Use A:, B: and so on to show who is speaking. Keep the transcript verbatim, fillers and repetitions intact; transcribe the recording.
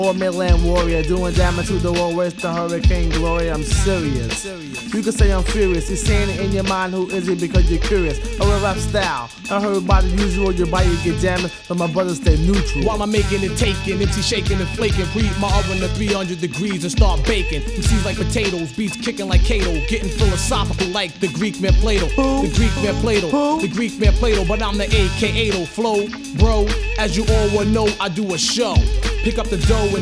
A: Or Midland warrior, doing damage to the world, worse than Hurricane Gloria. I'm serious. You can say I'm furious. You're saying it in your mind, who is it? Because you're curious. Or a rap style. I heard about the usual, your body get damaged, so my brothers stay neutral.
B: While I'm making and taking, M C shaking and flaking, preheat my oven to three hundred degrees and start baking. M Cs like potatoes, beats kicking like Cato, getting philosophical like the Greek man Plato.
A: Who?
B: The Greek man Plato.
A: Who?
B: The Greek man Plato, but I'm the A K A flow, bro. As you all will know, I do a show. Pick up the dough and